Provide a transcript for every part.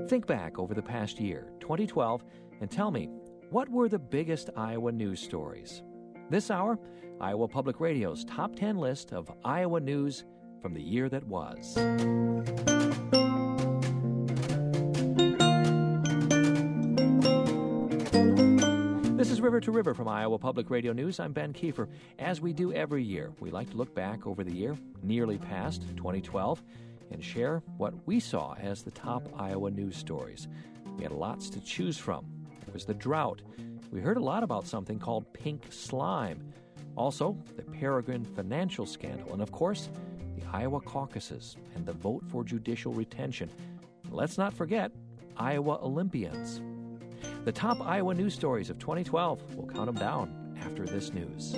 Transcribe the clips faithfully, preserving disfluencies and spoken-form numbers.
Think back over the past year, twenty twelve, and tell me, what were the biggest Iowa news stories? This hour, Iowa Public Radio's Top ten list of Iowa news from the year that was. This is River to River from Iowa Public Radio News. I'm Ben Kiefer. As we do every year, we like to look back over the year nearly past, twenty twelve, and share what we saw as the top Iowa news stories. We had lots to choose from. There was the drought. We heard a lot about something called pink slime. Also, the Peregrine financial scandal. And of course, the Iowa caucuses and the vote for judicial retention. And let's not forget Iowa Olympians. The top Iowa news stories of twenty twelve. We'll count them down after this news.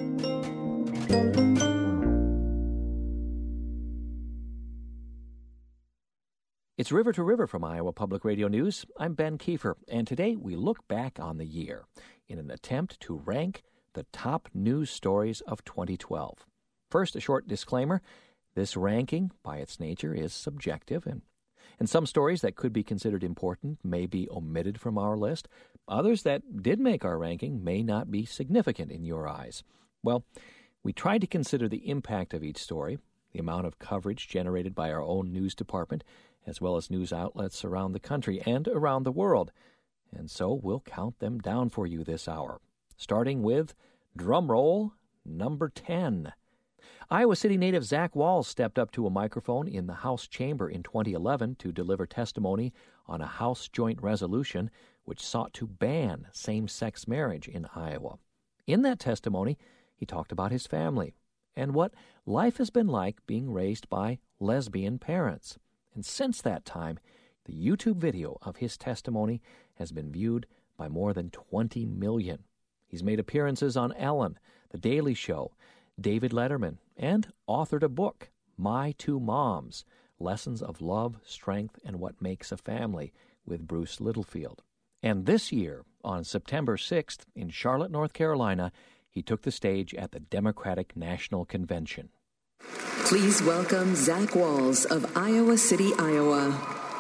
It's River to River from Iowa Public Radio News. I'm Ben Kiefer, and today we look back on the year in an attempt to rank the top news stories of twenty twelve. First, a short disclaimer. This ranking, by its nature, is subjective, and, and some stories that could be considered important may be omitted from our list. Others that did make our ranking may not be significant in your eyes. Well, we tried to consider the impact of each story, the amount of coverage generated by our own news department, as well as news outlets around the country and around the world. And so we'll count them down for you this hour, starting with, drumroll, number ten. Iowa City native Zach Walz stepped up to a microphone in the House chamber in twenty eleven to deliver testimony on a House joint resolution which sought to ban same-sex marriage in Iowa. In that testimony, he talked about his family and what life has been like being raised by lesbian parents. And since that time, the YouTube video of his testimony has been viewed by more than twenty million. He's made appearances on Ellen, The Daily Show, David Letterman, and authored a book, My Two Moms, Lessons of Love, Strength, and What Makes a Family, with Bruce Littlefield. And this year, on September sixth, in Charlotte, North Carolina, he took the stage at the Democratic National Convention. Please welcome Zach Walz of Iowa City, Iowa.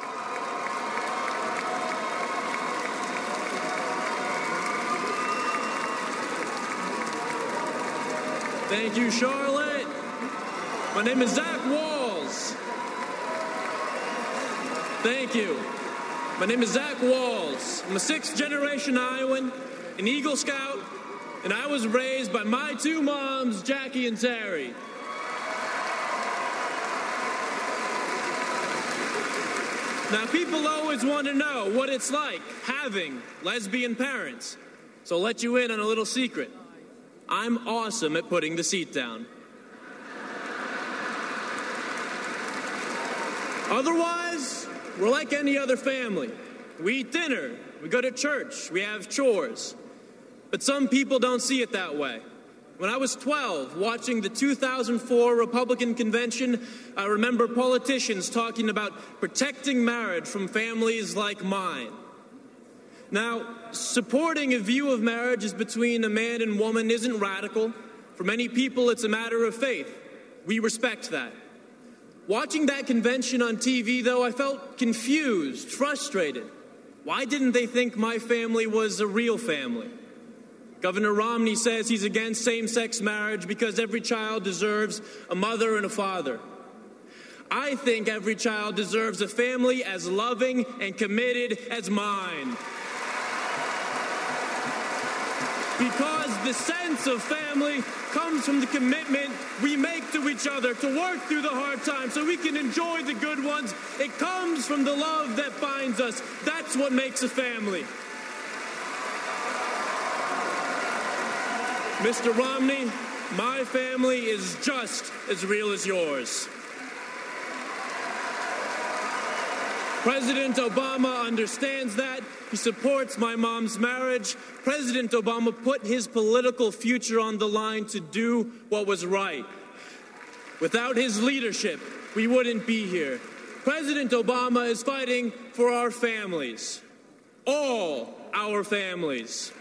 Thank you, Charlotte. My name is Zach Walz. Thank you. My name is Zach Walz. I'm a sixth-generation Iowan, an Eagle Scout, and I was raised by my two moms, Jackie and Terry. Now, people always want to know what it's like having lesbian parents. So I'll let you in on a little secret. I'm awesome at putting the seat down. Otherwise, we're like any other family. We eat dinner, we go to church, we have chores. But some people don't see it that way. When I was twelve, watching the two thousand four Republican convention, I remember politicians talking about protecting marriage from families like mine. Now, supporting a view of marriage as between a man and woman isn't radical. For many people, it's a matter of faith. We respect that. Watching that convention on T V, though, I felt confused, frustrated. Why didn't they think my family was a real family? Governor Romney says he's against same-sex marriage because every child deserves a mother and a father. I think every child deserves a family as loving and committed as mine. Because the sense of family comes from the commitment we make to each other to work through the hard times so we can enjoy the good ones. It comes from the love that binds us. That's what makes a family. Mister Romney, my family is just as real as yours. President Obama understands that. He supports my mom's marriage. President Obama put his political future on the line to do what was right. Without his leadership, we wouldn't be here. President Obama is fighting for our families, all our families.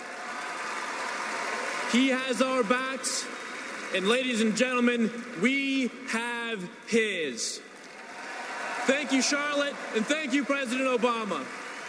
He has our backs, and ladies and gentlemen, we have his. Thank you, Charlotte, and thank you, President Obama.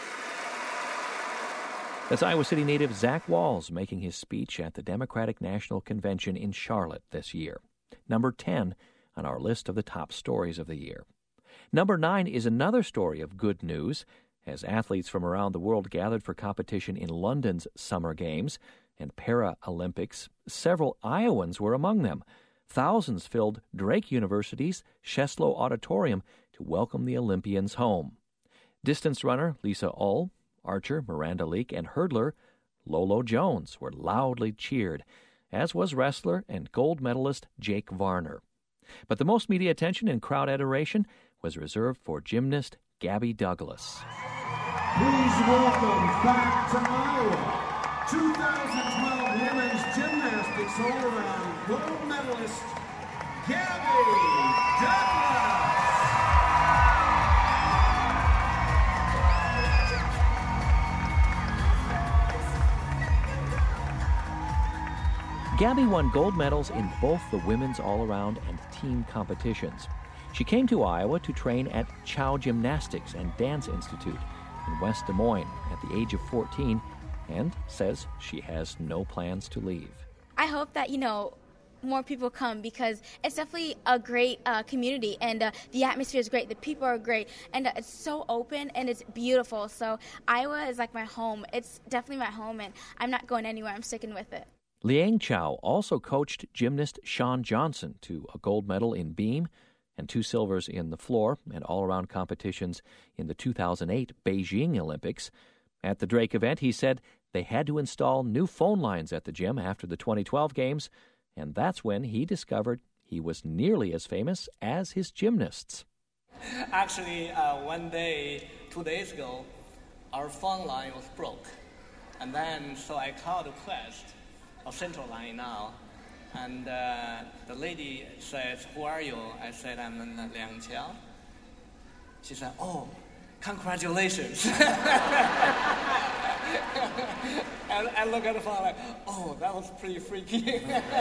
That's Iowa City native Zach Walls making his speech at the Democratic National Convention in Charlotte this year. Number ten on our list of the top stories of the year. Number nine is another story of good news, as athletes from around the world gathered for competition in London's Summer Games and Paralympics. Several Iowans were among them. Thousands filled Drake University's Sheslow Auditorium to welcome the Olympians home. Distance runner Lisa Ull, archer Miranda Leake, and hurdler Lolo Jones were loudly cheered, as was wrestler and gold medalist Jake Varner. But the most media attention and crowd adoration was reserved for gymnast Gabby Douglas. Please welcome back to Iowa, two thousand twelve Women's Gymnastics all-around gold medalist, Gabby Douglas. Gabby won gold medals in both the women's all-around and team competitions. She came to Iowa to train at Chow Gymnastics and Dance Institute in West Des Moines at the age of fourteen and says she has no plans to leave. I hope that, you know, more people come because it's definitely a great uh, community and uh, the atmosphere is great, the people are great, and uh, it's so open and it's beautiful. So Iowa is like my home. It's definitely my home and I'm not going anywhere. I'm sticking with it. Liang Chow also coached gymnast Shawn Johnson to a gold medal in beam and two silvers in the floor and all-around competitions in the two thousand eight Beijing Olympics. At the Drake event, he said they had to install new phone lines at the gym after the twenty twelve games, and that's when he discovered he was nearly as famous as his gymnasts. Actually, uh, one day, two days ago, our phone line was broke. And then, so I called Quest, a central line now, and uh, the lady says, "Who are you?" I said, "I'm Liang Chow." She said, "Oh, congratulations." And I look at the phone like, oh, that was pretty freaky.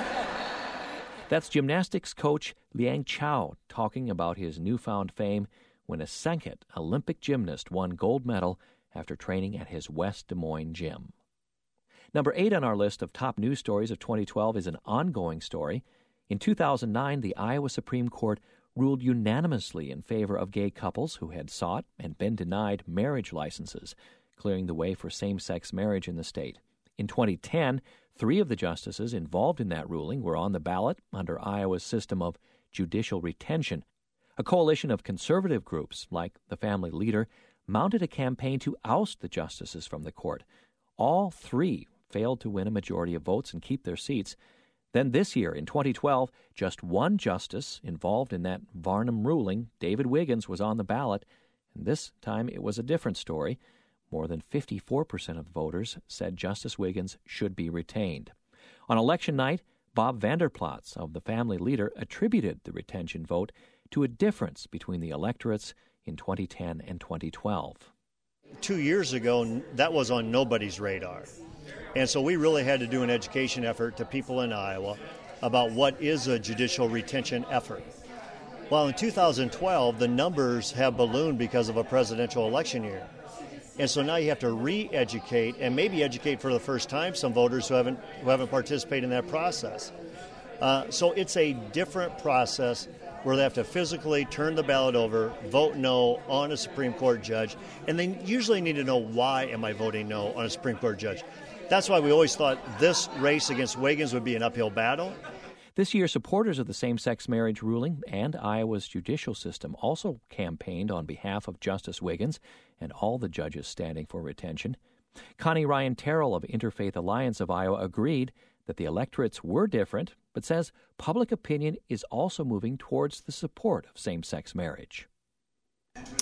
That's gymnastics coach Liang Chow talking about his newfound fame when a second Olympic gymnast won gold medal after training at his West Des Moines gym. Number eight on our list of top news stories of twenty twelve is an ongoing story. In two thousand nine, the Iowa Supreme Court ruled unanimously in favor of gay couples who had sought and been denied marriage licenses, clearing the way for same-sex marriage in the state. In twenty ten, three of the justices involved in that ruling were on the ballot under Iowa's system of judicial retention. A coalition of conservative groups, like the Family Leader, mounted a campaign to oust the justices from the court. All three failed to win a majority of votes and keep their seats. Then this year, in twenty twelve, just one justice involved in that Varnum ruling, David Wiggins, was on the ballot, and this time it was a different story. More than fifty-four percent of voters said Justice Wiggins should be retained. On election night, Bob Vanderplatz of the Family Leader attributed the retention vote to a difference between the electorates in twenty ten and twenty twelve. Two years ago, that was on nobody's radar. And so we really had to do an education effort to people in Iowa about what is a judicial retention effort. Well, in two thousand twelve, the numbers have ballooned because of a presidential election year. And so now you have to re-educate and maybe educate for the first time some voters who haven't who haven't participated in that process. Uh, so it's a different process where they have to physically turn the ballot over, vote no on a Supreme Court judge, and they usually need to know, why am I voting no on a Supreme Court judge? That's why we always thought this race against Wiggins would be an uphill battle. This year, supporters of the same-sex marriage ruling and Iowa's judicial system also campaigned on behalf of Justice Wiggins and all the judges standing for retention. Connie Ryan Terrell of Interfaith Alliance of Iowa agreed that the electorates were different, but says public opinion is also moving towards the support of same-sex marriage.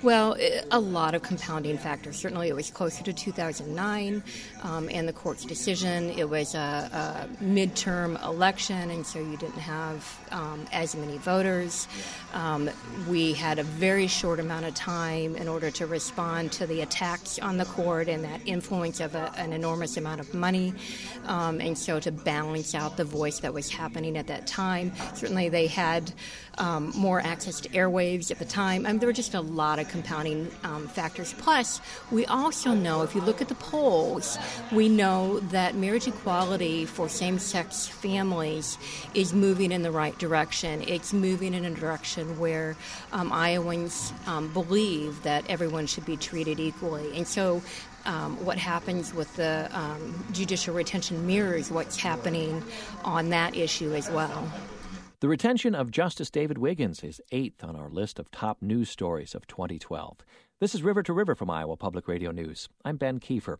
Well, a lot of compounding factors. Certainly it was closer to two thousand nine um, and the court's decision. It was a, a midterm election, and so you didn't have um, as many voters. Um, we had a very short amount of time in order to respond to the attacks on the court and that influence of a, an enormous amount of money. Um, and so to balance out the voice that was happening at that time, certainly they had um, more access to airwaves at the time. I mean, there were just a lot of compounding um, factors. Plus, we also know, if you look at the polls, we know that marriage equality for same-sex families is moving in the right direction. It's moving in a direction where um, Iowans um, believe that everyone should be treated equally. And so Um, what happens with the um, judicial retention mirrors what's happening on that issue as well. The retention of Justice David Wiggins is eighth on our list of top news stories of twenty twelve. This is River to River from Iowa Public Radio News. I'm Ben Kiefer.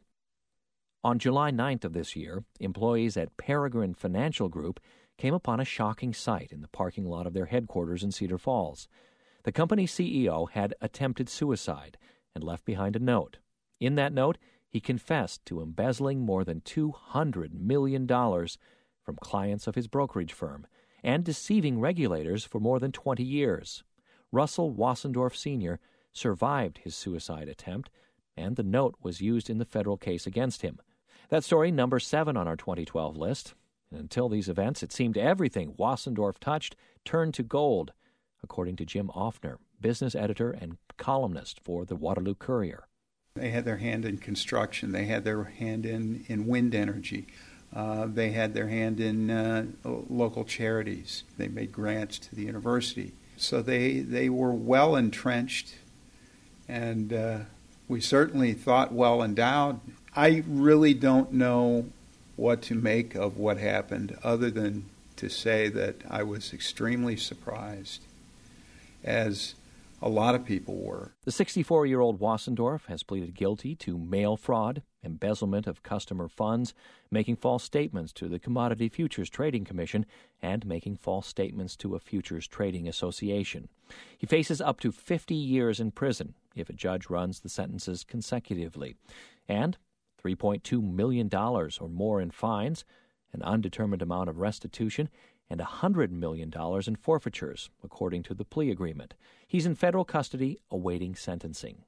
On July ninth of this year, employees at Peregrine Financial Group came upon a shocking sight in the parking lot of their headquarters in Cedar Falls. The company's C E O had attempted suicide and left behind a note. In that note, he confessed to embezzling more than two hundred million dollars from clients of his brokerage firm and deceiving regulators for more than twenty years. Russell Wassendorf Senior survived his suicide attempt, and the note was used in the federal case against him. That story, number seven on our twenty twelve list. And until these events, it seemed everything Wassendorf touched turned to gold, according to Jim Offner, business editor and columnist for the Waterloo Courier. They had their hand in construction. They had their hand in, in wind energy. Uh, they had their hand in uh, local charities. They made grants to the university. So they, they were well entrenched, and uh, we certainly thought well endowed. I really don't know what to make of what happened, other than to say that I was extremely surprised, as a lot of people were. The sixty-four-year-old Wassendorf has pleaded guilty to mail fraud, embezzlement of customer funds, making false statements to the Commodity Futures Trading Commission, and making false statements to a futures trading association. He faces up to fifty years in prison if a judge runs the sentences consecutively, and three point two million dollars or more in fines, an undetermined amount of restitution, and one hundred million dollars in forfeitures, according to the plea agreement. He's in federal custody awaiting sentencing.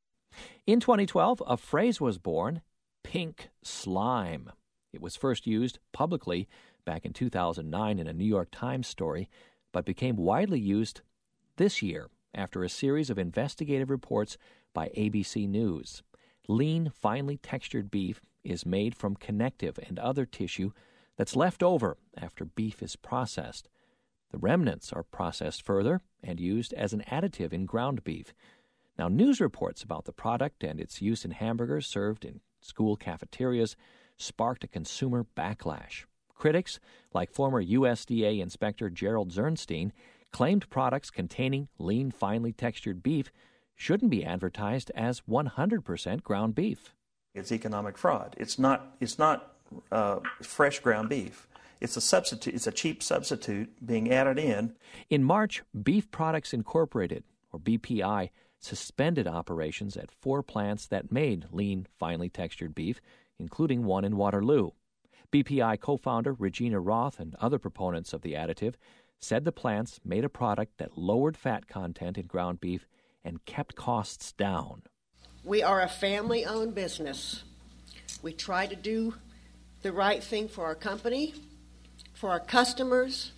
In twenty twelve, a phrase was born, pink slime. It was first used publicly back in two thousand nine in a New York Times story, but became widely used this year after a series of investigative reports by A B C News. Lean, finely textured beef is made from connective and other tissue that's left over after beef is processed. The remnants are processed further and used as an additive in ground beef. Now, news reports about the product and its use in hamburgers served in school cafeterias sparked a consumer backlash. Critics, like former U S D A Inspector Gerald Zernstein, claimed products containing lean, finely textured beef shouldn't be advertised as one hundred percent ground beef. It's economic fraud. It's not, it's not uh, fresh ground beef. It's a substitute. It's a cheap substitute being added in. In March, Beef Products Incorporated, or B P I, suspended operations at four plants that made lean, finely textured beef, including one in Waterloo. B P I co-founder Regina Roth and other proponents of the additive said the plants made a product that lowered fat content in ground beef and kept costs down. We are a family-owned business. We try to do the right thing for our company, for our customers,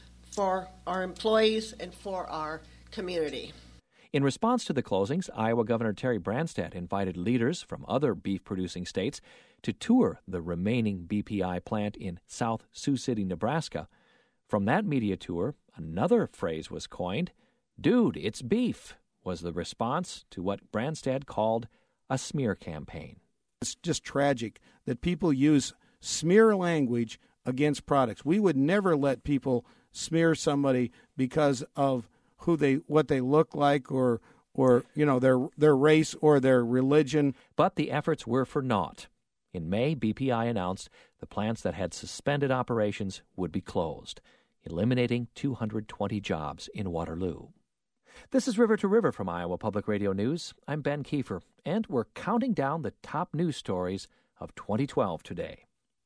for our employees, and for our community. In response to the closings, Iowa Governor Terry Branstad invited leaders from other beef-producing states to tour the remaining B P I plant in South Sioux City, Nebraska. From that media tour, another phrase was coined. "Dude, it's beef," was the response to what Branstad called a smear campaign. It's just tragic that people use smear language against products. We would never let people smear somebody because of who they, what they look like, or, or you know, their their race or their religion. But the efforts were for naught. In May, B P I announced the plants that had suspended operations would be closed, eliminating two hundred twenty jobs in Waterloo. This is River to River from Iowa Public Radio News. I'm Ben Kiefer, and we're counting down the top news stories of twenty twelve today.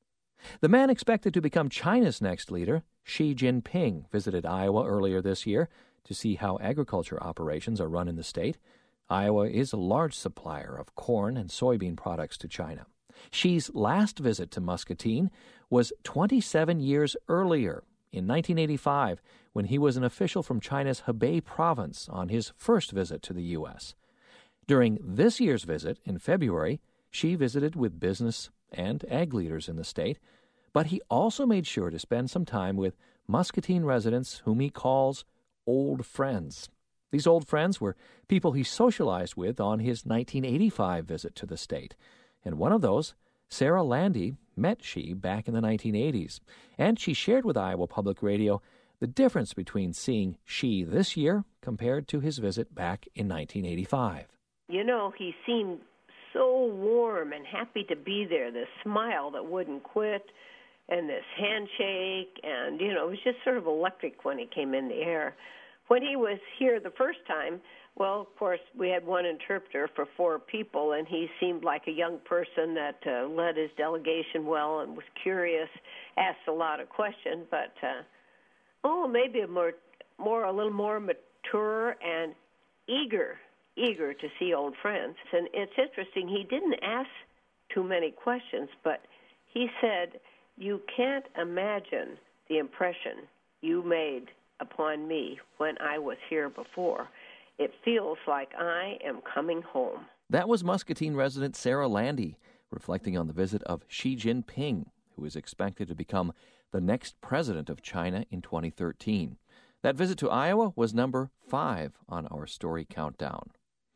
The man expected to become China's next leader, Xi Jinping, visited Iowa earlier this year to see how agriculture operations are run in the state. Iowa is a large supplier of corn and soybean products to China. Xi's last visit to Muscatine was twenty-seven years earlier, in nineteen eighty-five, when he was an official from China's Hebei province on his first visit to the U S. During this year's visit, in February, Xi visited with business and ag leaders in the state, but he also made sure to spend some time with Muscatine residents whom he calls old friends. These old friends were people he socialized with on his nineteen eighty-five visit to the state, and one of those, Sarah Landy, met Xi back in the nineteen eighties, and she shared with Iowa Public Radio the difference between seeing Xi this year compared to his visit back in nineteen eighty-five. You know, he seemed so warm and happy to be there, this smile that wouldn't quit, and this handshake, and, you know, it was just sort of electric when he came in the air. When he was here the first time, well, of course, we had one interpreter for four people, and he seemed like a young person that uh, led his delegation well and was curious, asked a lot of questions, but, uh, oh, maybe a more, more, a little more mature and eager, eager to see old friends. And it's interesting, he didn't ask too many questions, but he said, "You can't imagine the impression you made upon me when I was here before. It feels like I am coming home." That was Muscatine resident Sarah Landy, reflecting on the visit of Xi Jinping, who is expected to become the next president of China in twenty thirteen. That visit to Iowa was number five on our story countdown.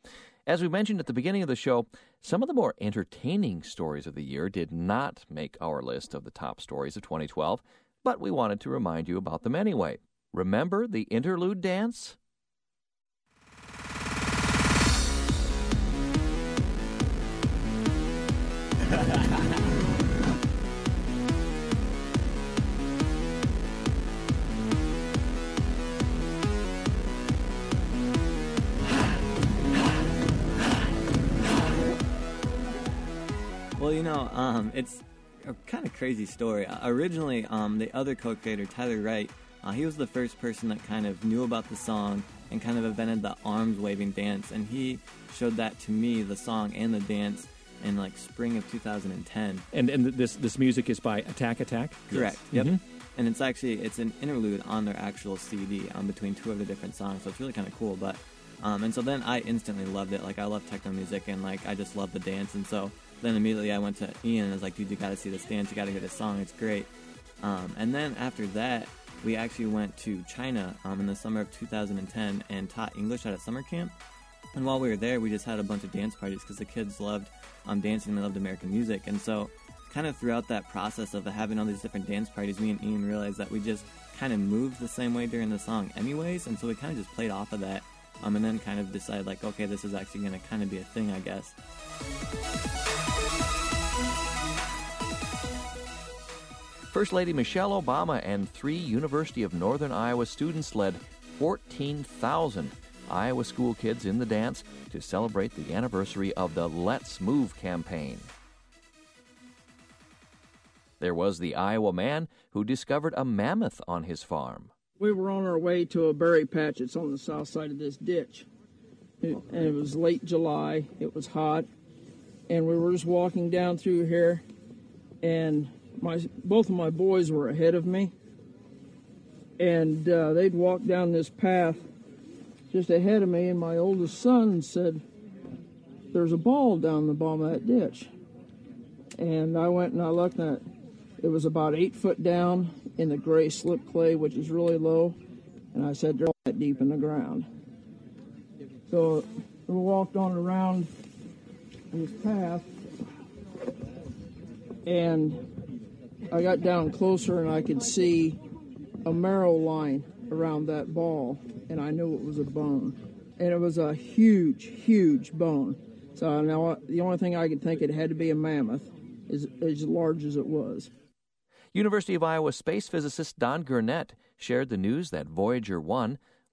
As we mentioned at the beginning of the show, some of the more entertaining stories of the year did not make our list of the top stories of twenty twelve, but we wanted to remind you about them anyway. Remember the interlude dance? Well, you know, um, it's a kind of crazy story. Uh, originally, um, the other co-creator, Tyler Wright, uh, he was the first person that kind of knew about the song and kind of invented the arms-waving dance, and he showed that to me, the song and the dance, in like spring of two thousand ten. And and this this music is by Attack Attack? Correct. Yes. Yep. Mm-hmm. And it's actually it's an interlude on their actual C D um, between two of the different songs, so it's really kind of cool. But um, and so then I instantly loved it. Like I love techno music, and like I just love the dance, and so then immediately I went to Ian and I was like, dude, you got to see this dance, you got to hear this song, it's great. Um, and then after that, we actually went to China um, in the summer of two thousand ten and taught English at a summer camp. And while we were there, we just had a bunch of dance parties because the kids loved um, dancing and they loved American music. And so kind of throughout that process of having all these different dance parties, me and Ian realized that we just kind of moved the same way during the song anyways. And so we kind of just played off of that um, and then kind of decided like, okay, this is actually going to kind of be a thing, I guess. First Lady Michelle Obama and three University of Northern Iowa students led fourteen thousand Iowa school kids in the dance to celebrate the anniversary of the Let's Move campaign. There was the Iowa man who discovered a mammoth on his farm. We were on our way to a berry patch. It's on the south side of this ditch. It, and it was late July. It was hot. And we were just walking down through here, and my both of my boys were ahead of me. And uh, they'd walk down this path just ahead of me, and my oldest son said, "There's a ball down the bottom of that ditch." And I went and I looked at it. It was about eight foot down in the gray slip clay, which is really low. And I said, "They're that deep in the ground." So we walked on around this path, and I got down closer and I could see a marrow line around that ball, and I knew it was a bone. And it was a huge, huge bone. So now the only thing I could think it had to be a mammoth, as, as large as it was. University of Iowa space physicist Don Gurnett shared the news that Voyager one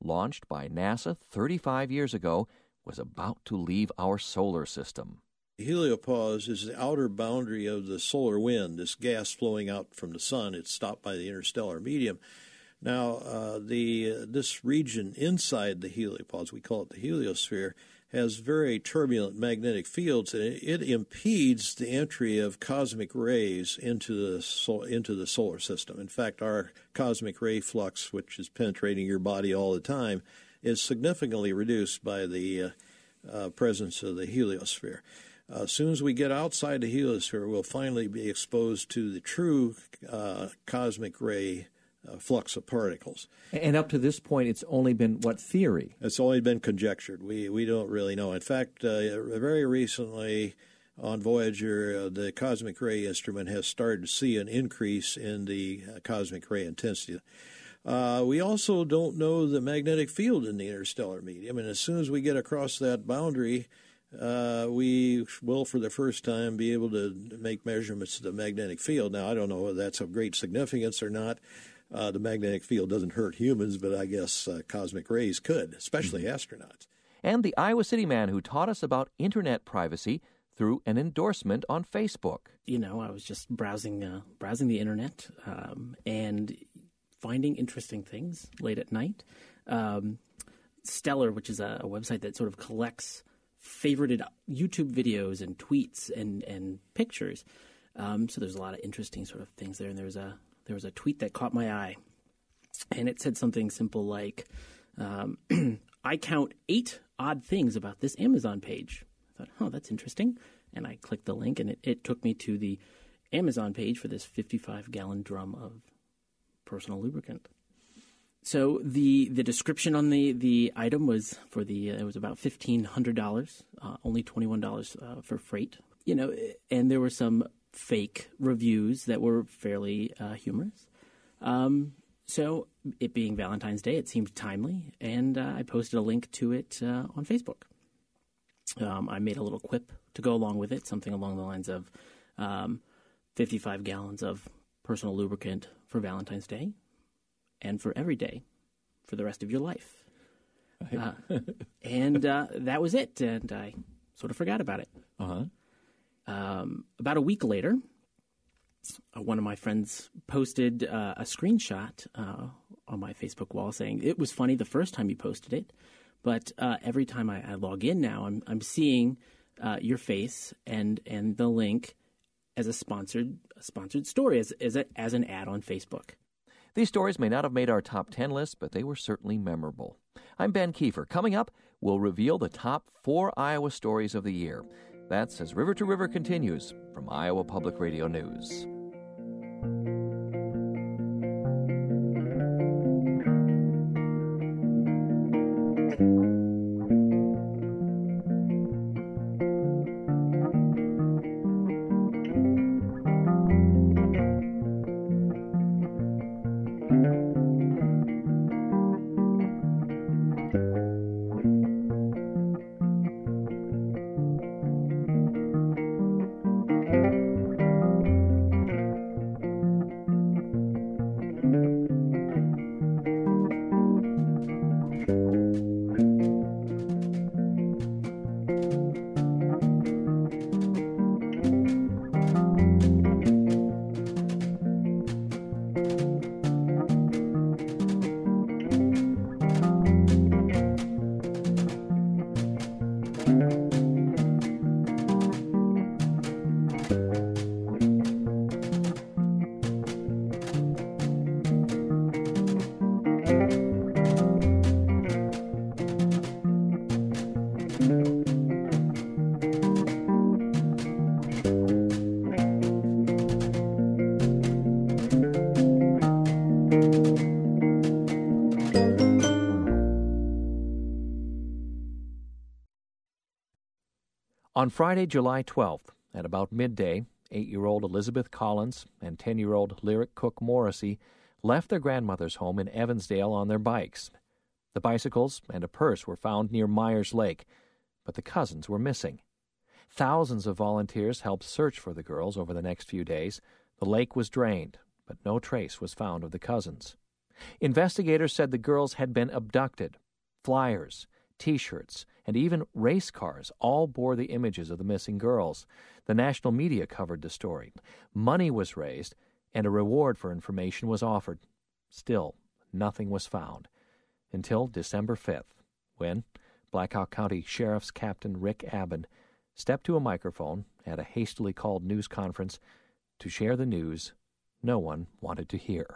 launched by NASA thirty-five years ago, was about to leave our solar system. Heliopause is the outer boundary of the solar wind, this gas flowing out from the sun. It's stopped by the interstellar medium. Now, uh, the uh, this region inside the heliopause, we call it the heliosphere, has very turbulent magnetic fields, and it, it impedes the entry of cosmic rays into the sol- into the solar system. In fact, our cosmic ray flux, which is penetrating your body all the time, is significantly reduced by the uh, uh, presence of the heliosphere. Uh, as soon as we get outside the heliosphere, we'll finally be exposed to the true uh, cosmic ray uh, flux of particles. And up to this point, it's only been, what, theory? It's only been conjectured. We we don't really know. In fact, uh, very recently on Voyager, uh, the cosmic ray instrument has started to see an increase in the uh, cosmic ray intensity. Uh, we also don't know the magnetic field in the interstellar medium, and as soon as we get across that boundary, Uh, we will, for the first time, be able to make measurements of the magnetic field. Now, I don't know whether that's of great significance or not. Uh, the magnetic field doesn't hurt humans, but I guess uh, cosmic rays could, especially mm-hmm. astronauts. And the Iowa City man who taught us about Internet privacy through an endorsement on Facebook. You know, I was just browsing, uh, browsing the Internet um, and finding interesting things late at night. Um, Stellar, which is a, a website that sort of collects favorited YouTube videos and tweets and, and pictures. Um, so there's a lot of interesting sort of things there. And there was a there was a tweet that caught my eye, and it said something simple like, um, "I count eight odd things about this Amazon page." I thought, "Oh, that's interesting," and I clicked the link, and it, it took me to the Amazon page for this fifty-five gallon drum of personal lubricant. So the, the description on the, the item was for the uh, it was about fifteen hundred dollars, uh, only twenty-one dollars uh, for freight. You know, and there were some fake reviews that were fairly uh, humorous. Um, so it being Valentine's Day, it seemed timely, and uh, I posted a link to it uh, on Facebook. Um, I made a little quip to go along with it, something along the lines of um, fifty-five gallons of personal lubricant for Valentine's Day. And for every day, for the rest of your life. Uh, and uh, that was it, and I sort of forgot about it. Uh-huh. Um, about a week later, uh, one of my friends posted uh, a screenshot uh, on my Facebook wall saying, "It was funny the first time you posted it, but uh, every time I, I log in now, I'm, I'm seeing uh, your face and and the link as a sponsored a sponsored story, as as, a, as an ad on Facebook." These stories may not have made our top ten list, but they were certainly memorable. I'm Ben Kiefer. Coming up, we'll reveal the top four Iowa stories of the year. That's as River to River continues from Iowa Public Radio News. On Friday, July twelfth, at about midday, eight-year-old Elizabeth Collins and ten-year-old Lyric Cook Morrissey left their grandmother's home in Evansdale on their bikes. The bicycles and a purse were found near Myers Lake, but the cousins were missing. Thousands of volunteers helped search for the girls over the next few days. The lake was drained, but no trace was found of the cousins. Investigators said the girls had been abducted. Flyers, T-shirts, and even race cars all bore the images of the missing girls. The national media covered the story. Money was raised, and a reward for information was offered. Still, nothing was found until December fifth, when Black Hawk County Sheriff's Captain Rick Abbott stepped to a microphone at a hastily called news conference to share the news no one wanted to hear.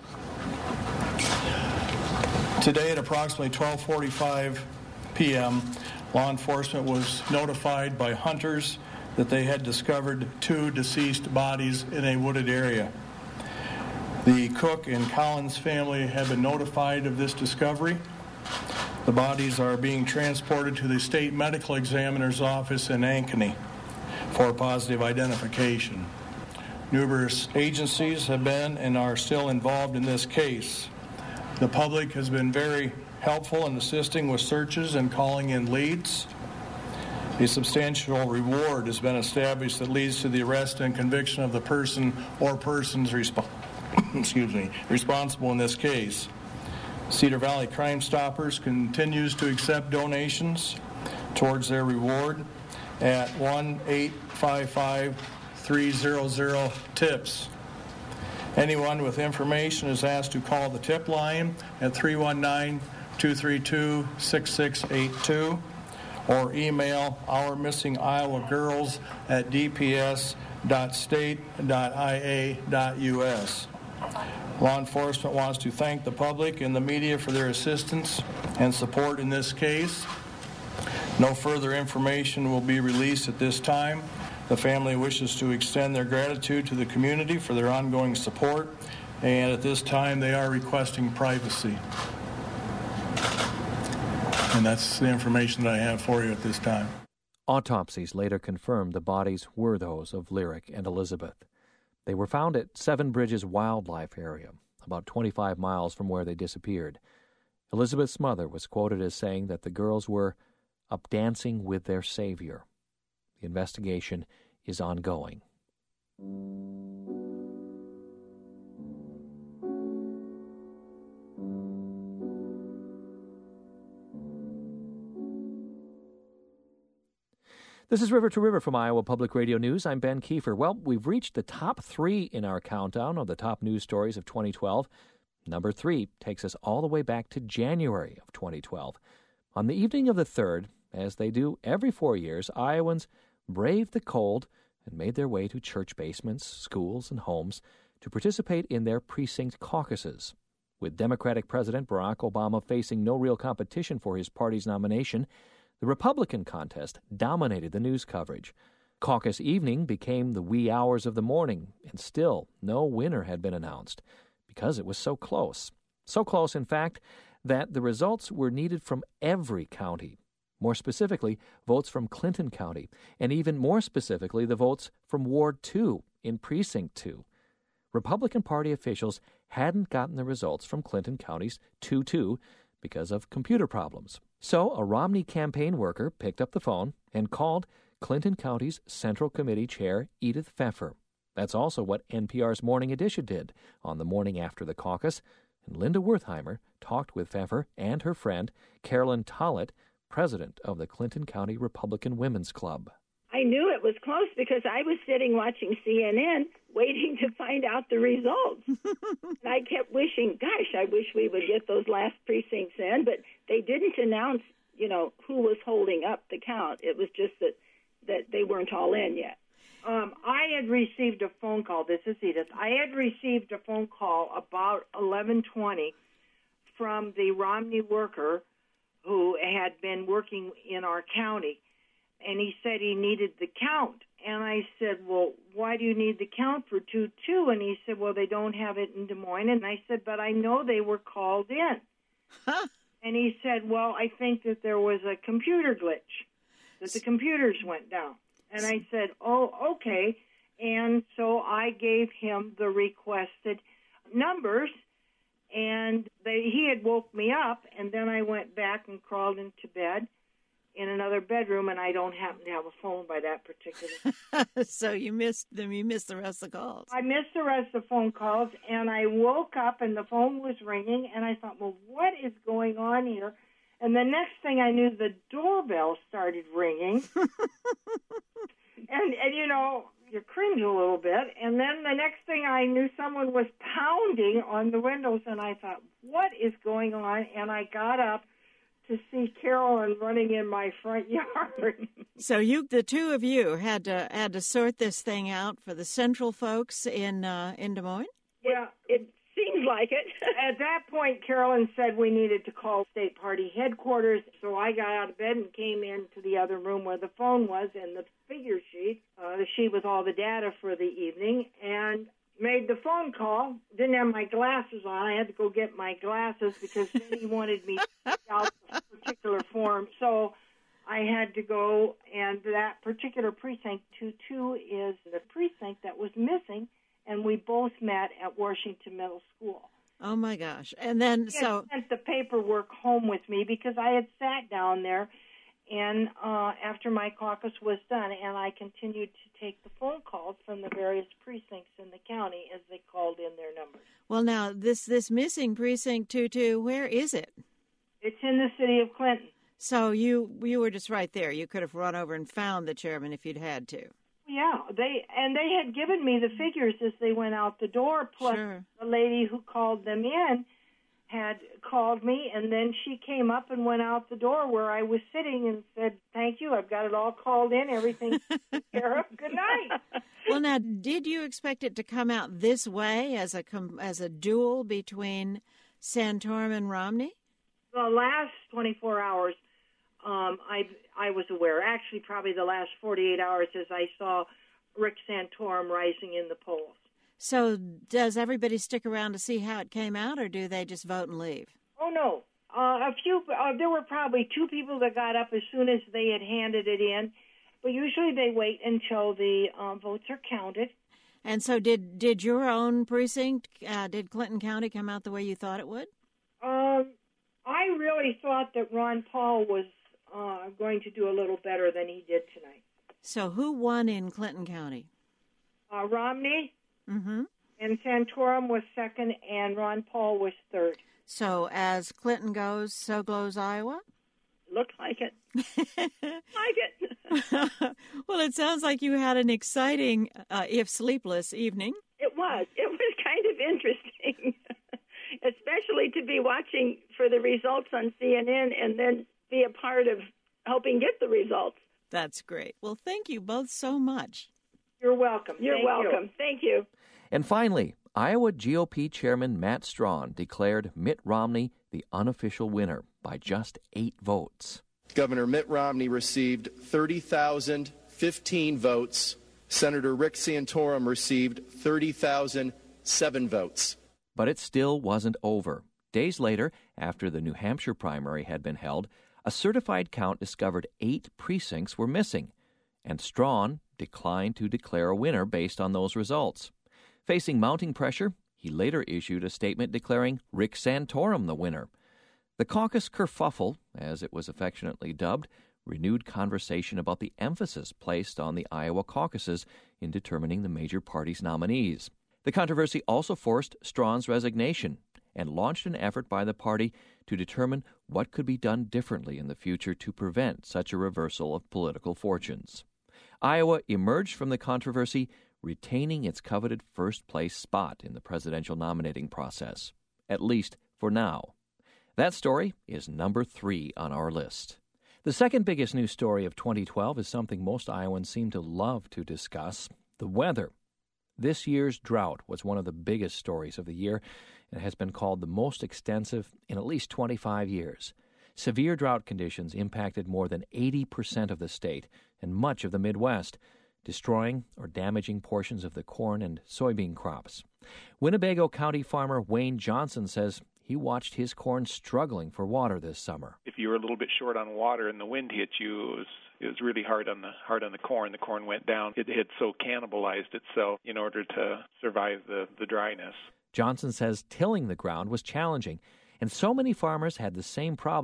Today at approximately twelve forty-five p.m., law enforcement was notified by hunters that they had discovered two deceased bodies in a wooded area. The Cook and Collins family have been notified of this discovery. The bodies are being transported to the state medical examiner's office in Ankeny for positive identification. Numerous agencies have been and are still involved in this case. The public has been very helpful in assisting with searches and calling in leads. A substantial reward has been established that leads to the arrest and conviction of the person or persons resp- excuse me, responsible in this case. Cedar Valley Crime Stoppers continues to accept donations towards their reward at one eight five five three hundred TIPS. Anyone with information is asked to call the tip line at three one nine, two three two, six six eight two or email our missing Iowa girls at d p s dot state dot i a dot u s. Law enforcement wants to thank the public and the media for their assistance and support in this case. No further information will be released at this time. The family wishes to extend their gratitude to the community for their ongoing support, and at this time they are requesting privacy. And that's the information that I have for you at this time. Autopsies later confirmed the bodies were those of Lyric and Elizabeth. They were found at Seven Bridges Wildlife Area, about twenty-five miles from where they disappeared. Elizabeth's mother was quoted as saying that the girls were up dancing with their savior. The investigation is ongoing. This is River to River from Iowa Public Radio News. I'm Ben Kiefer. Well, we've reached the top three in our countdown of the top news stories of twenty twelve. Number three takes us all the way back to January of twenty twelve. On the evening of the third, as they do every four years, Iowans braved the cold and made their way to church basements, schools, and homes to participate in their precinct caucuses. With Democratic President Barack Obama facing no real competition for his party's nomination, the Republican contest dominated the news coverage. Caucus evening became the wee hours of the morning, and still no winner had been announced because it was so close. So close, in fact, that the results were needed from every county. More specifically, votes from Clinton County, and even more specifically, the votes from Ward two in Precinct two. Republican Party officials hadn't gotten the results from Clinton County's two two because of computer problems. So a Romney campaign worker picked up the phone and called Clinton County's Central Committee Chair Edith Pfeffer. That's also what N P R's Morning Edition did on the morning after the caucus, and Linda Wertheimer talked with Pfeffer and her friend Carolyn Tollett, president of the Clinton County Republican Women's Club. I knew it was close because I was sitting watching C N N waiting to find out the results. And I kept wishing, gosh, I wish we would get those last precincts in, but they didn't announce, you know, who was holding up the count. It was just that, that they weren't all in yet. Um, I had received a phone call. This is Edith. I had received a phone call about eleven twenty from the Romney worker who had been working in our county, and he said he needed the count. And I said, well, why do you need the count for two two? And he said, well, they don't have it in Des Moines. And I said, but I know they were called in. Huh. And he said, well, I think that there was a computer glitch, that the computers went down. And I said, oh, okay. And so I gave him the requested numbers, and they, he had woke me up, and then I went back and crawled into bed. in another bedroom, and I don't happen to have a phone by that particular. So you missed them. You missed the rest of the calls. I missed the rest of the phone calls, and I woke up, and the phone was ringing, and I thought, well, what is going on here? And the next thing I knew, the doorbell started ringing. and, and, you know, you cringe a little bit. And then the next thing I knew, someone was pounding on the windows, and I thought, what is going on? And I got up to see Carolyn running in my front yard. So you, the two of you, had to had to sort this thing out for the Central folks in uh, in Des Moines? Yeah, it seems like it. At that point, Carolyn said we needed to call state party headquarters, so I got out of bed and came into the other room where the phone was and the figure sheet, uh, the sheet with all the data for the evening, and made the phone call. Didn't have my glasses on. I had to go get my glasses because then he wanted me to fill out a particular form. So I had to go, and that particular precinct, two two, is the precinct that was missing, and we both met at Washington Middle School. Oh, my gosh. And then, he so... He sent the paperwork home with me because I had sat down there and uh, after my caucus was done, and I continued to take the phone calls from the various precincts in the county as they called in their numbers. Well, now, this, this missing precinct two two, where is it? It's in the city of Clinton. So you you were just right there. You could have run over and found the chairman if you'd had to. Yeah, they and they had given me the figures as they went out the door, plus sure. the lady who called them in had called me, and then she came up and went out the door where I was sitting and said, thank you, I've got it all called in, everything's taken care of, good night. Well, now, did you expect it to come out this way as a as a duel between Santorum and Romney? The last twenty-four hours, um, I I was aware. Actually, probably the last forty-eight hours as I saw Rick Santorum rising in the polls. So does everybody stick around to see how it came out, or do they just vote and leave? Oh, no. Uh, a few. Uh, there were probably two people that got up as soon as they had handed it in, but usually they wait until the uh, votes are counted. And so did, did your own precinct, uh, did Clinton County come out the way you thought it would? Um, I really thought that Ron Paul was uh, going to do a little better than he did tonight. So who won in Clinton County? Uh, Romney. Mm-hmm. And Santorum was second, and Ron Paul was third. So as Clinton goes, so goes Iowa? Looks like it. like it. Well, it sounds like you had an exciting, uh, if sleepless, evening. It was. It was kind of interesting, especially to be watching for the results on C N N and then be a part of helping get the results. That's great. Well, thank you both so much. You're welcome. You're Thank welcome. You. Thank you. And finally, Iowa G O P Chairman Matt Strawn declared Mitt Romney the unofficial winner by just eight votes. Governor Mitt Romney received thirty thousand fifteen votes. Senator Rick Santorum received thirty thousand seven votes. But it still wasn't over. Days later, after the New Hampshire primary had been held, a certified count discovered eight precincts were missing, and Strawn declined to declare a winner based on those results. Facing mounting pressure, he later issued a statement declaring Rick Santorum the winner. The caucus kerfuffle, as it was affectionately dubbed, renewed conversation about the emphasis placed on the Iowa caucuses in determining the major parties' nominees. The controversy also forced Strawn's resignation and launched an effort by the party to determine what could be done differently in the future to prevent such a reversal of political fortunes. Iowa emerged from the controversy retaining its coveted first-place spot in the presidential nominating process, at least for now. That story is number three on our list. The second biggest news story of twenty twelve is something most Iowans seem to love to discuss, the weather. This year's drought was one of the biggest stories of the year and has been called the most extensive in at least twenty-five years. Severe drought conditions impacted more than eighty percent of the state and much of the Midwest, destroying or damaging portions of the corn and soybean crops. Winnebago County farmer Wayne Johnson says he watched his corn struggling for water this summer. If you were a little bit short on water and the wind hit you, it was, it was really hard on the hard on the corn. The corn went down. It had so cannibalized itself in order to survive the, the dryness. Johnson says tilling the ground was challenging, and so many farmers had the same problem,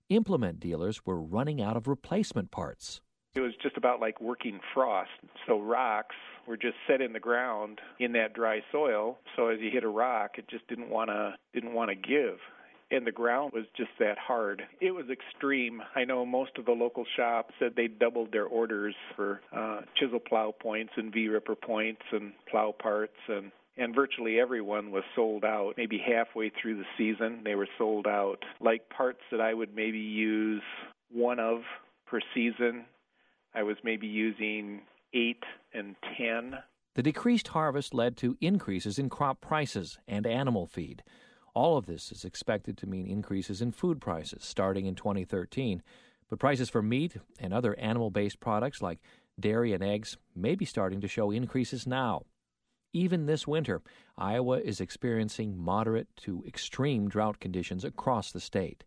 implement dealers were running out of replacement parts. It was just about like working frost. So rocks were just set in the ground in that dry soil. So as you hit a rock, it just didn't want to didn't want to give. And the ground was just that hard. It was extreme. I know most of the local shops said they doubled their orders for uh, chisel plow points and V-ripper points and plow parts, and, and virtually everyone was sold out. Maybe halfway through the season, they were sold out. Like parts that I would maybe use one of per season, I was maybe using eight and ten. The decreased harvest led to increases in crop prices and animal feed. All of this is expected to mean increases in food prices starting in twenty thirteen, but prices for meat and other animal-based products like dairy and eggs may be starting to show increases now. Even this winter, Iowa is experiencing moderate to extreme drought conditions across the state.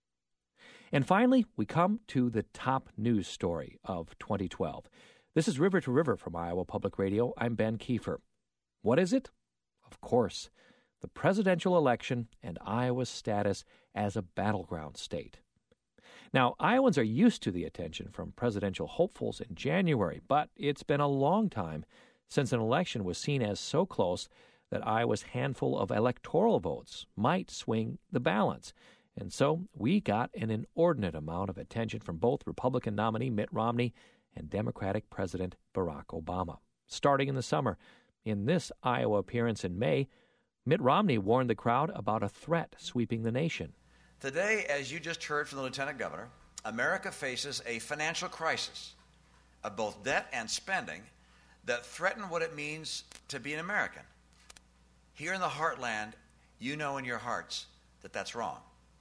And finally, we come to the top news story of twenty twelve. This is River to River from Iowa Public Radio. I'm Ben Kiefer. What is it? Of course, the presidential election and Iowa's status as a battleground state. Now, Iowans are used to the attention from presidential hopefuls in January, but it's been a long time since an election was seen as so close that Iowa's handful of electoral votes might swing the balance. And so we got an inordinate amount of attention from both Republican nominee Mitt Romney and Democratic President Barack Obama. Starting in the summer, in this Iowa appearance in May, Mitt Romney warned the crowd about a threat sweeping the nation. Today, as you just heard from the Lieutenant Governor, America faces a financial crisis of both debt and spending that threaten what it means to be an American. Here in the heartland, you know in your hearts that that's wrong.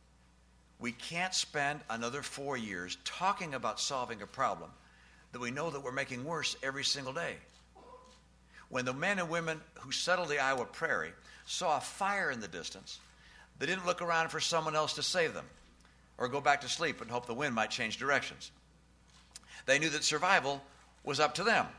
We can't spend another four years talking about solving a problem that we know that we're making worse every single day. When the men and women who settled the Iowa prairie saw a fire in the distance, they didn't look around for someone else to save them or go back to sleep and hope the wind might change directions. They knew that survival was up to them.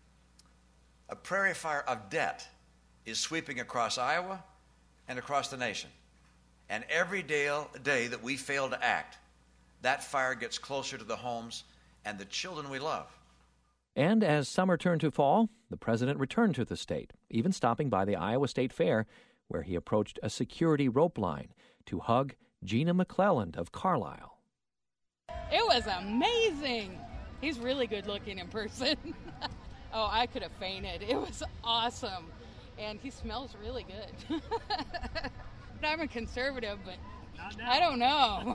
A prairie fire of debt is sweeping across Iowa and across the nation. And every day, day that we fail to act, that fire gets closer to the homes and the children we love. And as summer turned to fall, the president returned to the state, even stopping by the Iowa State Fair, where he approached a security rope line to hug Gina McClelland of Carlisle. It was amazing. He's really good looking in person. Oh, I could have fainted. It was awesome. And he smells really good. I'm a conservative, but I don't know.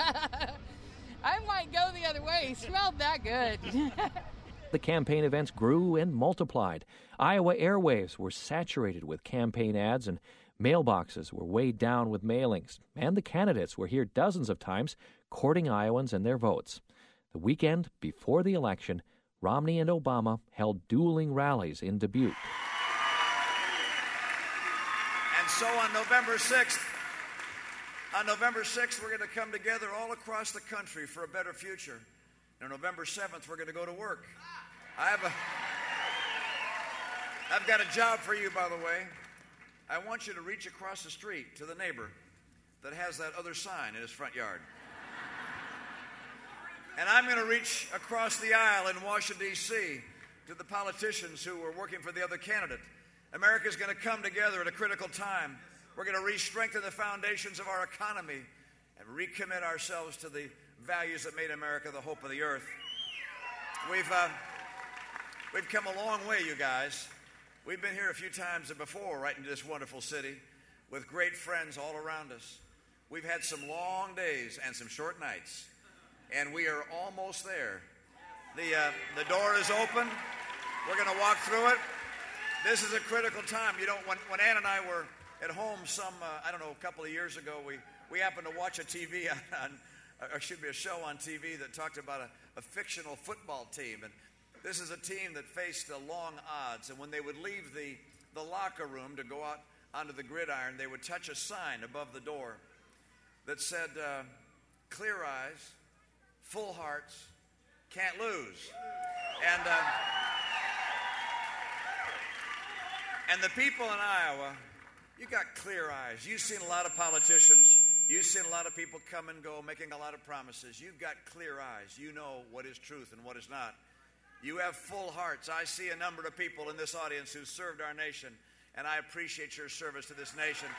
I might go the other way. He smelled that good. The campaign events grew and multiplied. Iowa airwaves were saturated with campaign ads, and mailboxes were weighed down with mailings. And the candidates were here dozens of times, courting Iowans and their votes. The weekend before the election, Romney and Obama held dueling rallies in Dubuque. And so on November sixth, on November sixth, we're going to come together all across the country for a better future. And on November seventh, we're going to go to work. I have a, I've got a job for you, by the way. I want you to reach across the street to the neighbor that has that other sign in his front yard. And I'm going to reach across the aisle in Washington, D C to the politicians who are working for the other candidate. America's going to come together at a critical time. We're going to re-strengthen the foundations of our economy and recommit ourselves to the values that made America the hope of the earth. We've, uh, we've come a long way, you guys. We've been here a few times before, right into this wonderful city, with great friends all around us. We've had some long days and some short nights, and we are almost there. The, uh, the door is open. We're going to walk through it. This is a critical time. You know, when, when Ann and I were at home some, uh, I don't know, a couple of years ago, we, we happened to watch a T V, on, or should be a show on T V that talked about a, a fictional football team. And this is a team that faced the long odds. And when they would leave the, the locker room to go out onto the gridiron, they would touch a sign above the door that said, uh, clear eyes, full hearts, can't lose. And, uh, and the people in Iowa, you got clear eyes. You've seen a lot of politicians You've seen a lot of people come and go, making a lot of promises. You've got clear eyes. You know what is truth and what is not. You have full hearts. I see a number of people in this audience who served our nation, and I appreciate your service to this nation.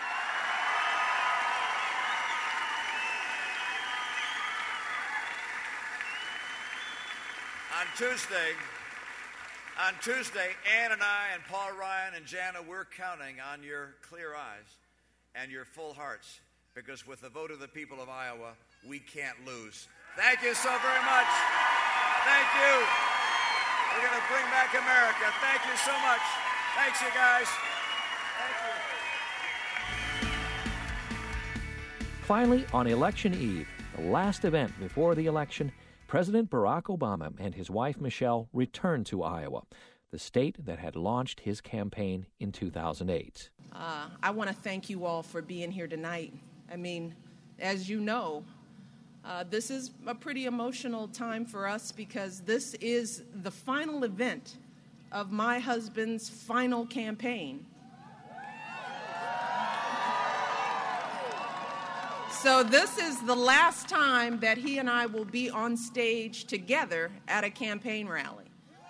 On Tuesday, on Tuesday, Ann and I and Paul Ryan and Jana, we're counting on your clear eyes and your full hearts, because with the vote of the people of Iowa, we can't lose. Thank you so very much. Thank you. We're going to bring back America. Thank you so much. Thanks, you guys. Thank you. Finally, on election eve, the last event before the election, President Barack Obama and his wife Michelle returned to Iowa, the state that had launched his campaign in two thousand eight. Uh, I want to thank you all for being here tonight. I mean, as you know, uh, this is a pretty emotional time for us because this is the final event of my husband's final campaign. So this is the last time that he and I will be on stage together at a campaign rally.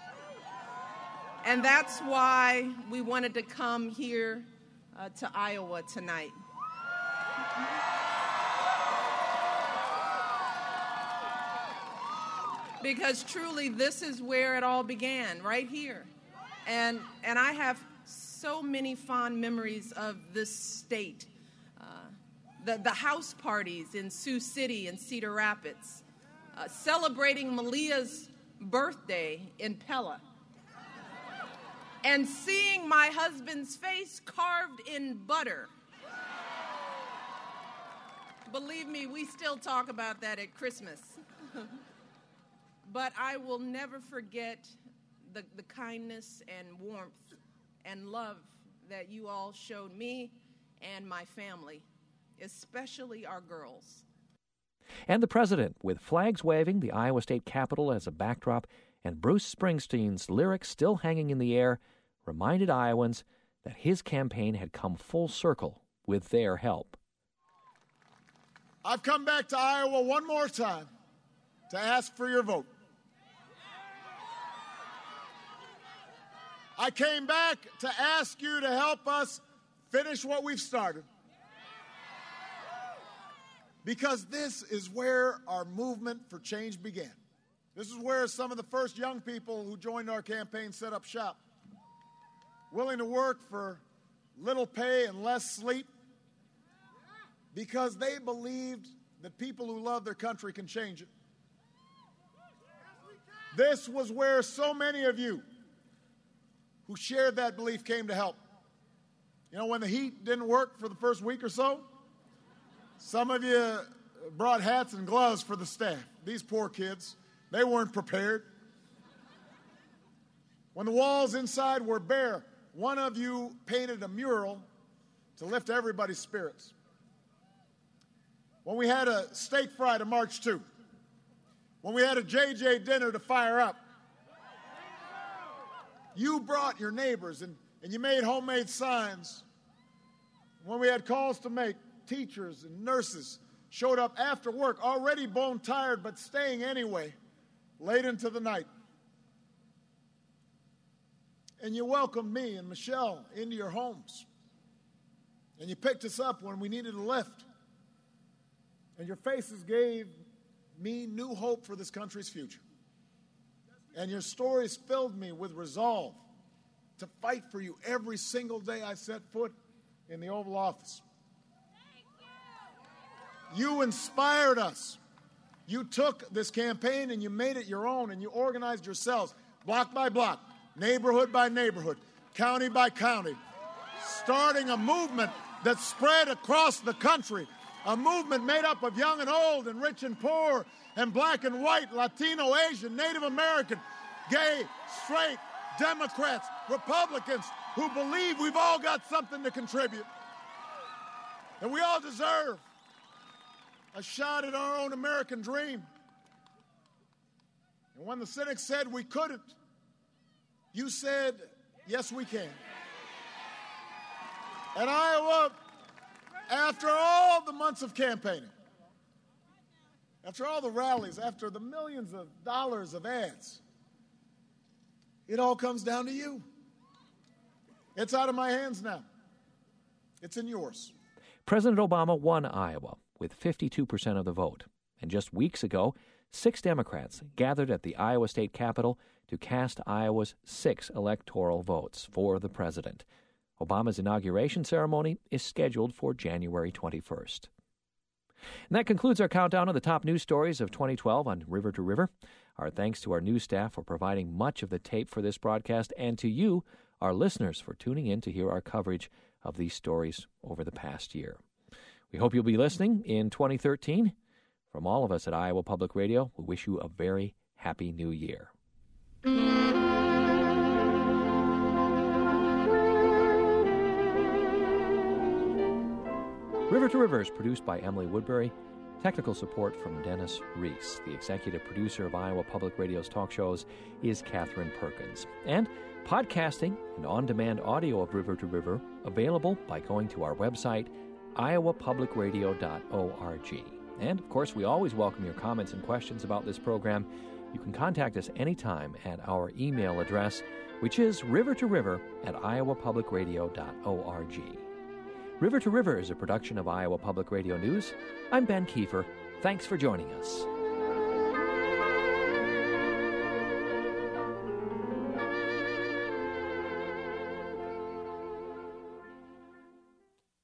And that's why we wanted to come here uh, to Iowa tonight. Because truly, this is where it all began, right here. And, and I have so many fond memories of this state. The, the house parties in Sioux City and Cedar Rapids, uh, celebrating Malia's birthday in Pella, and seeing my husband's face carved in butter. Believe me, we still talk about that at Christmas. But I will never forget the, the kindness and warmth and love that you all showed me and my family, especially our girls. And the president, with flags waving, the Iowa State Capitol as a backdrop, and Bruce Springsteen's lyrics still hanging in the air, reminded Iowans that his campaign had come full circle with their help. I've come back to Iowa one more time to ask for your vote. I came back to ask you to help us finish what we've started. Because this is where our movement for change began. This is where some of the first young people who joined our campaign set up shop, willing to work for little pay and less sleep, because they believed that people who love their country can change it. This was where so many of you who shared that belief came to help. You know, when the heat didn't work for the first week or so, some of you brought hats and gloves for the staff. These poor kids, they weren't prepared. When the walls inside were bare, one of you painted a mural to lift everybody's spirits. When we had a steak fry to march to, when we had a J J dinner to fire up, you brought your neighbors and, and you made homemade signs. When we had calls to make, teachers and nurses showed up after work, already bone tired, but staying anyway, late into the night. And you welcomed me and Michelle into your homes. And you picked us up when we needed a lift. And your faces gave me new hope for this country's future. And your stories filled me with resolve to fight for you every single day I set foot in the Oval Office. You inspired us. You took this campaign and you made it your own, and you organized yourselves block by block, neighborhood by neighborhood, county by county, starting a movement that spread across the country, a movement made up of young and old and rich and poor and black and white, Latino, Asian, Native American, gay, straight, Democrats, Republicans, who believe we've all got something to contribute, and we all deserve a shot at our own American dream. And when the cynics said we couldn't, you said, yes, we can. And Iowa, After all the months of campaigning, after all the rallies, after the millions of dollars of ads, it all comes down to you. It's out of my hands now. It's in yours. President Obama won Iowa with fifty-two percent of the vote. And just weeks ago, six Democrats gathered at the Iowa State Capitol to cast Iowa's six electoral votes for the president. Obama's inauguration ceremony is scheduled for January twenty-first. And that concludes our countdown of the top news stories of twenty twelve on River to River. Our thanks to our news staff for providing much of the tape for this broadcast, and to you, our listeners, for tuning in to hear our coverage of these stories over the past year. We hope you'll be listening in twenty thirteen. From all of us at Iowa Public Radio, we wish you a very happy new year. River to River is produced by Emily Woodbury. Technical support from Dennis Reese. The executive producer of Iowa Public Radio's talk shows is Catherine Perkins. And podcasting and on-demand audio of River to River available by going to our website, iowa public radio dot org. And, of course, we always welcome your comments and questions about this program. You can contact us anytime at our email address, which is river to river at iowa public radio dot org. River to River is a production of Iowa Public Radio News. I'm Ben Kiefer. Thanks for joining us.